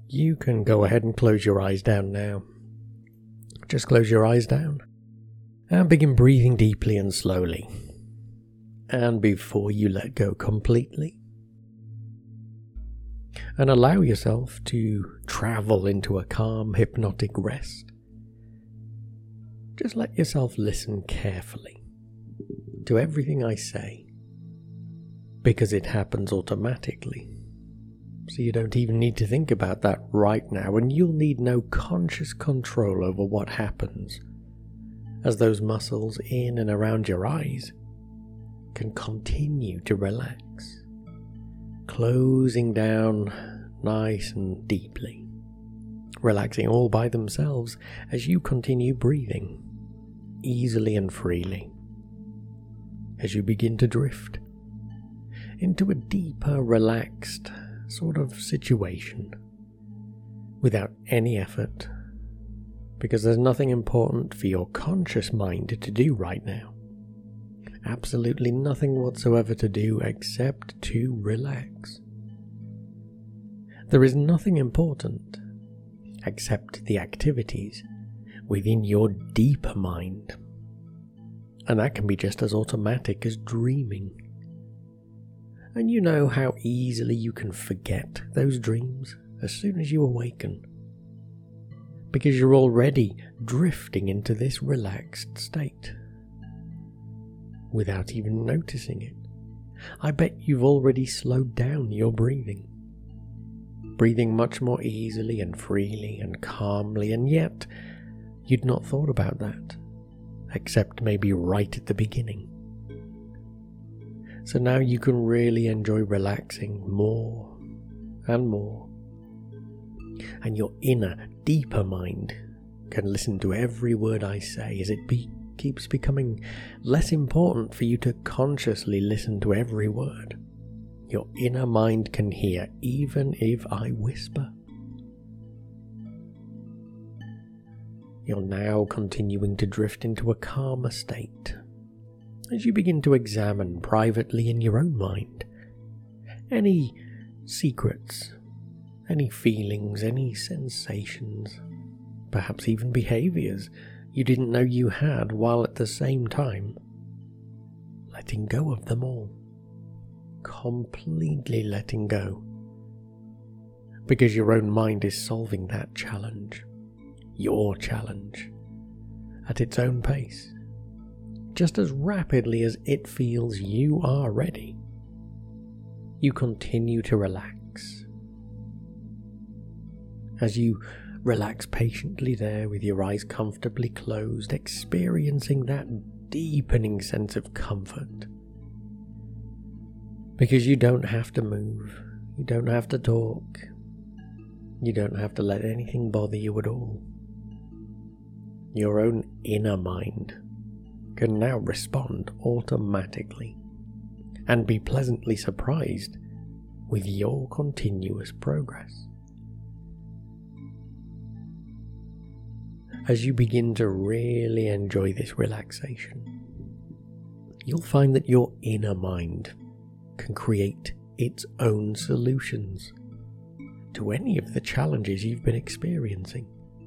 You can go ahead and close your eyes down now. Just close your eyes down and begin breathing deeply and slowly. And before you let go completely, and allow yourself to travel into a calm, hypnotic rest, just let yourself listen carefully to everything I say, because it happens automatically. So you don't even need to think about that right now, and you'll need no conscious control over what happens as those muscles in and around your eyes can continue to relax, closing down nice and deeply, relaxing all by themselves as you continue breathing easily and freely, as you begin to drift into a deeper, relaxed sort of situation without any effort, because there's nothing important for your conscious mind to do right now. Absolutely nothing whatsoever to do except to relax. There is nothing important except the activities within your deeper mind, and that can be just as automatic as dreaming. And you know how easily you can forget those dreams as soon as you awaken, because you're already drifting into this relaxed state without even noticing it. I bet you've already slowed down your breathing much more easily and freely and calmly, and yet you'd not thought about that, except maybe right at the beginning. So now you can really enjoy relaxing more and more, and your inner, deeper mind can listen to every word I say as it keeps becoming less important for you to consciously listen to every word. Your inner mind can hear even if I whisper. You're now continuing to drift into a calmer state as you begin to examine privately in your own mind any secrets, any feelings, any sensations, perhaps even behaviors you didn't know you had, while at the same time letting go of them all. Completely letting go, because your own mind is solving that challenge, your challenge, at its own pace, just as rapidly as it feels you are ready. You continue to relax. As you relax patiently there with your eyes comfortably closed, experiencing that deepening sense of comfort. Because you don't have to move, you don't have to talk, you don't have to let anything bother you at all. Your own inner mind can now respond automatically and be pleasantly surprised with your continuous progress. As you begin to really enjoy this relaxation, you'll find that your inner mind can create its own solutions to any of the challenges you've been experiencing.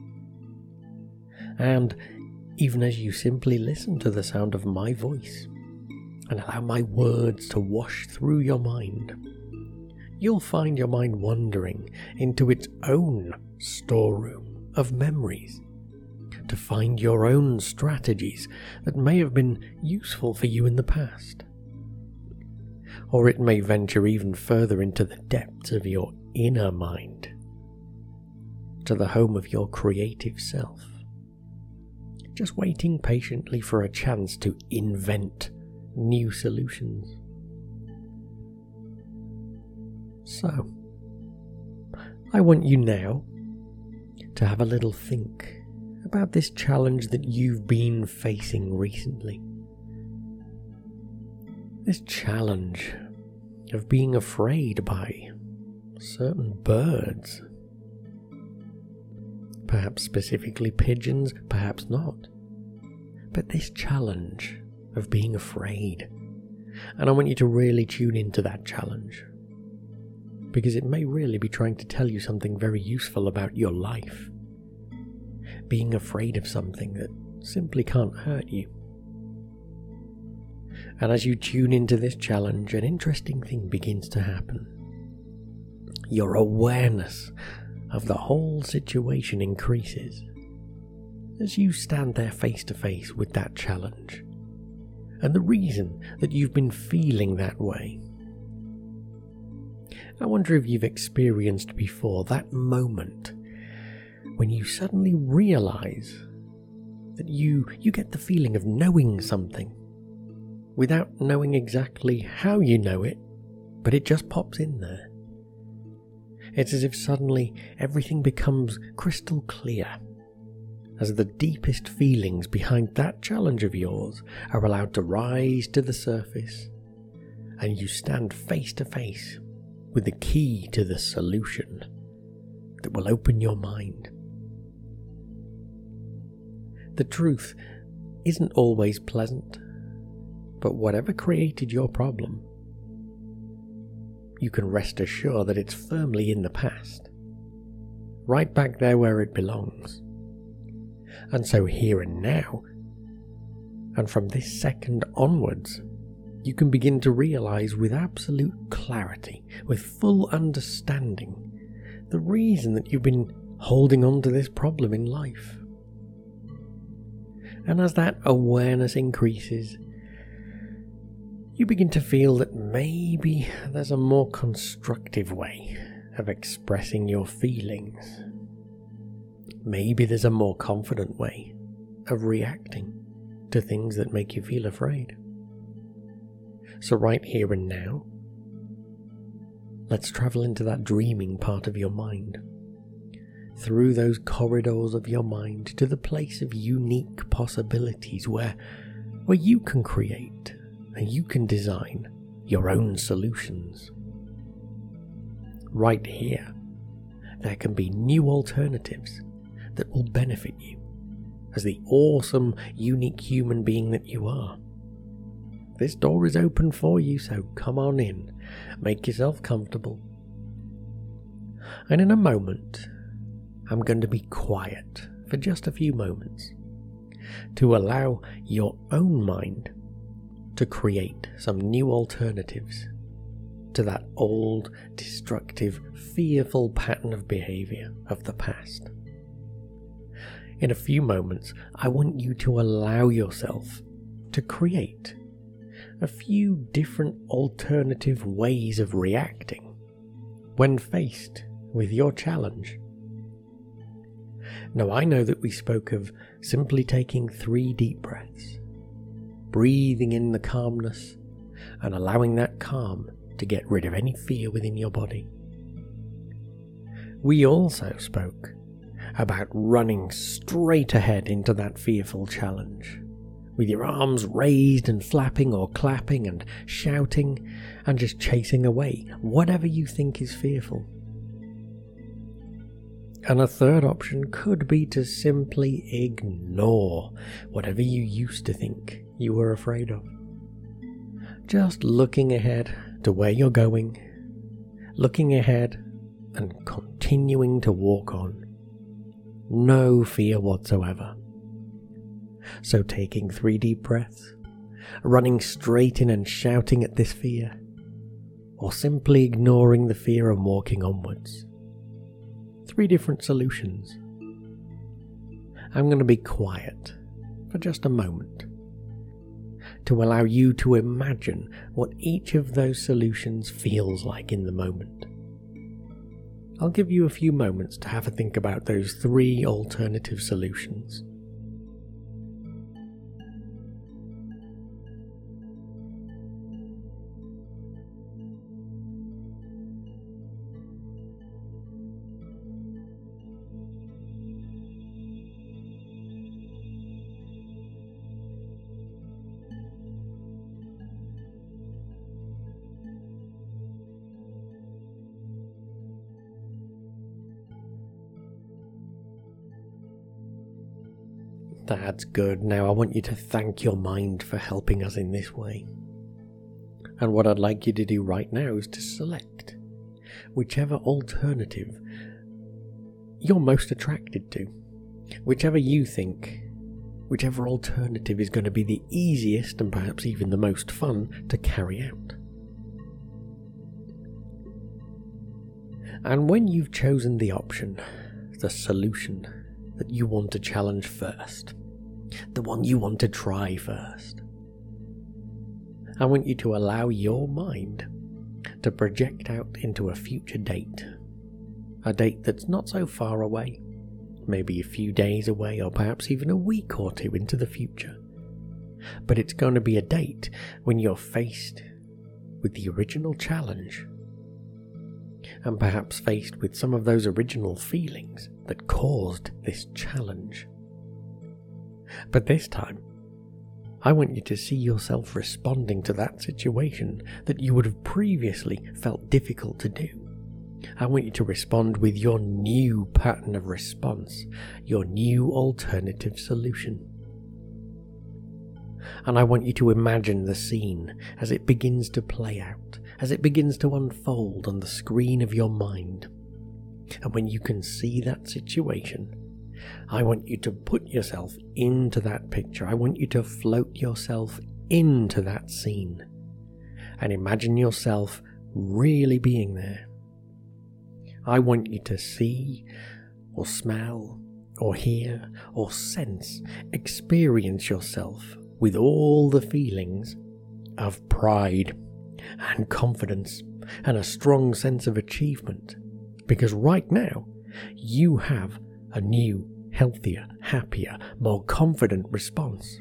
And even as you simply listen to the sound of my voice and allow my words to wash through your mind, you'll find your mind wandering into its own storeroom of memories to find your own strategies that may have been useful for you in the past. Or it may venture even further into the depths of your inner mind, to the home of your creative self, just waiting patiently for a chance to invent new solutions. So, I want you now to have a little think about this challenge that you've been facing recently. This challenge of being afraid by certain birds, perhaps specifically pigeons, perhaps not, but this challenge of being afraid. And I want you to really tune into that challenge, because it may really be trying to tell you something very useful about your life. Being afraid of something that simply can't hurt you. And as you tune into this challenge, an interesting thing begins to happen. Your awareness of the whole situation increases as you stand there face to face with that challenge and the reason that you've been feeling that way. I wonder if you've experienced before that moment when you suddenly realize that you get the feeling of knowing something without knowing exactly how you know it, but it just pops in there. It's as if suddenly everything becomes crystal clear, as the deepest feelings behind that challenge of yours are allowed to rise to the surface, and you stand face to face with the key to the solution that will open your mind. The truth isn't always pleasant, but whatever created your problem, you can rest assured that it's firmly in the past, right back there where it belongs. And so here and now, and from this second onwards, you can begin to realize with absolute clarity, with full understanding, the reason that you've been holding on to this problem in life. And as that awareness increases, you begin to feel that maybe there's a more constructive way of expressing your feelings. Maybe there's a more confident way of reacting to things that make you feel afraid. So right here and now, let's travel into that dreaming part of your mind, through those corridors of your mind to the place of unique possibilities where you can create and you can design your own solutions. Right here, there can be new alternatives that will benefit you as the awesome, unique human being that you are. This door is open for you, so come on in, make yourself comfortable. And in a moment, I'm going to be quiet for just a few moments to allow your own mind to create some new alternatives to that old, destructive, fearful pattern of behavior of the past. In a few moments, I want you to allow yourself to create a few different alternative ways of reacting when faced with your challenge. Now, I know that we spoke of simply taking 3 deep breaths, breathing in the calmness and allowing that calm to get rid of any fear within your body. We also spoke about running straight ahead into that fearful challenge, with your arms raised and flapping or clapping and shouting and just chasing away whatever you think is fearful. And a third option could be to simply ignore whatever you used to think you were afraid of. Just looking ahead to where you're going, looking ahead and continuing to walk on. No fear whatsoever. So taking 3 deep breaths, running straight in and shouting at this fear, or simply ignoring the fear and walking onwards. 3 different solutions. I'm going to be quiet for just a moment to allow you to imagine what each of those solutions feels like in the moment. I'll give you a few moments to have a think about those 3 alternative solutions. That's good. Now I want you to thank your mind for helping us in this way. And what I'd like you to do right now is to select whichever alternative you're most attracted to, whichever alternative is going to be the easiest and perhaps even the most fun to carry out. And when you've chosen the option, the solution that you want to challenge first, the one you want to try first, I want you to allow your mind to project out into a future date. A date that's not so far away, maybe a few days away, or perhaps even a week or two into the future. But it's going to be a date when you're faced with the original challenge, and perhaps faced with some of those original feelings that caused this challenge. But this time, I want you to see yourself responding to that situation that you would have previously felt difficult to do. I want you to respond with your new pattern of response, your new alternative solution. And I want you to imagine the scene as it begins to play out, as it begins to unfold on the screen of your mind. And when you can see that situation, I want you to put yourself into that picture. I want you to float yourself into that scene and imagine yourself really being there. I want you to see or smell or hear or sense, experience yourself with all the feelings of pride and confidence and a strong sense of achievement, because right now you have a new, healthier, happier, more confident response.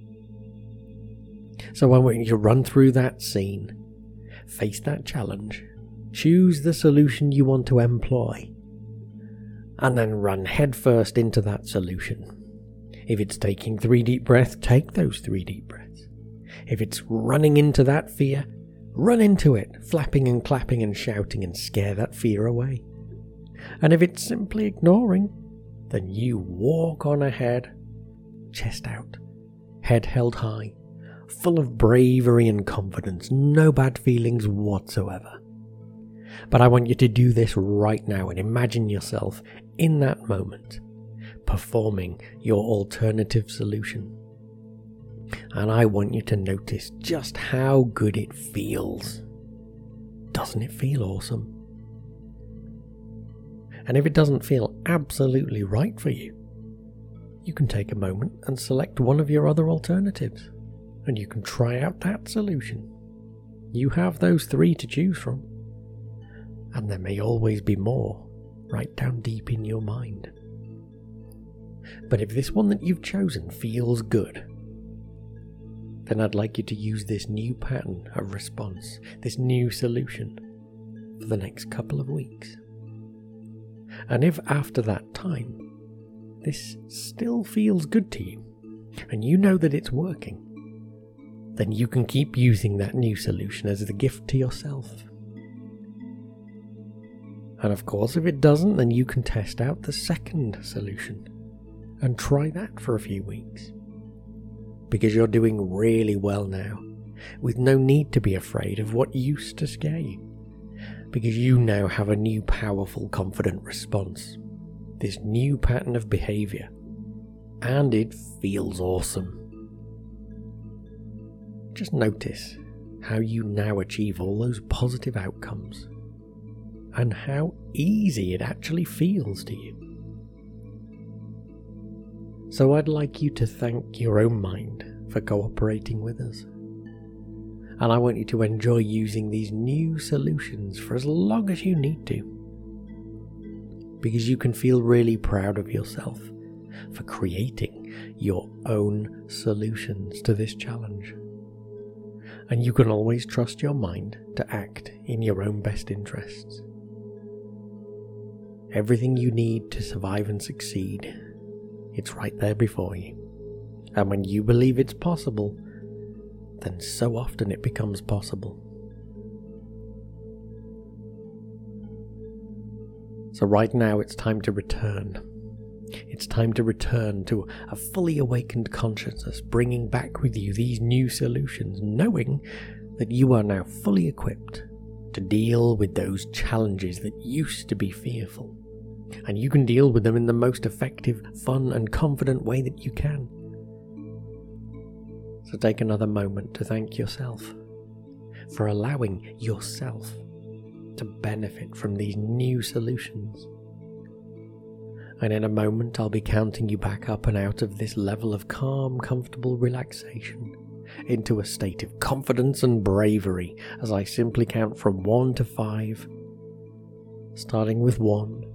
So I want you to run through that scene, face that challenge, choose the solution you want to employ, and then run headfirst into that solution. If it's taking 3 deep breaths, take those 3 deep breaths. If it's running into that fear, run into it, flapping and clapping and shouting, and scare that fear away. And if it's simply ignoring, then you walk on ahead, chest out, head held high, full of bravery and confidence, no bad feelings whatsoever. But I want you to do this right now and imagine yourself in that moment, performing your alternative solution. And I want you to notice just how good it feels. Doesn't it feel awesome? And if it doesn't feel absolutely right for you, you can take a moment and select one of your other alternatives, and you can try out that solution. You have those 3 to choose from, and there may always be more right down deep in your mind. But if this one that you've chosen feels good, then I'd like you to use this new pattern of response, this new solution, for the next couple of weeks. And if after that time, this still feels good to you, and you know that it's working, then you can keep using that new solution as the gift to yourself. And of course, if it doesn't, then you can test out the second solution and try that for a few weeks. Because you're doing really well now, with no need to be afraid of what used to scare you. Because you now have a new powerful, confident response, this new pattern of behavior, and it feels awesome. Just notice how you now achieve all those positive outcomes, and how easy it actually feels to you. So I'd like you to thank your own mind for cooperating with us. And I want you to enjoy using these new solutions for as long as you need to. Because you can feel really proud of yourself for creating your own solutions to this challenge. And you can always trust your mind to act in your own best interests. Everything you need to survive and succeed, it's right there before you. And when you believe it's possible, then so often it becomes possible. So right now it's time to return. It's time to return to a fully awakened consciousness, bringing back with you these new solutions, knowing that you are now fully equipped to deal with those challenges that used to be fearful. And you can deal with them in the most effective, fun, and confident way that you can. So take another moment to thank yourself for allowing yourself to benefit from these new solutions. And in a moment, I'll be counting you back up and out of this level of calm, comfortable relaxation into a state of confidence and bravery as I simply count from 1 to 5, starting with 1,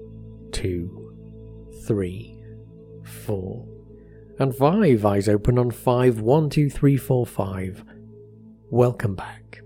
2, 3, 4, and 5. Eyes open on 5. 1, 2, 3, 4, 5. Welcome back.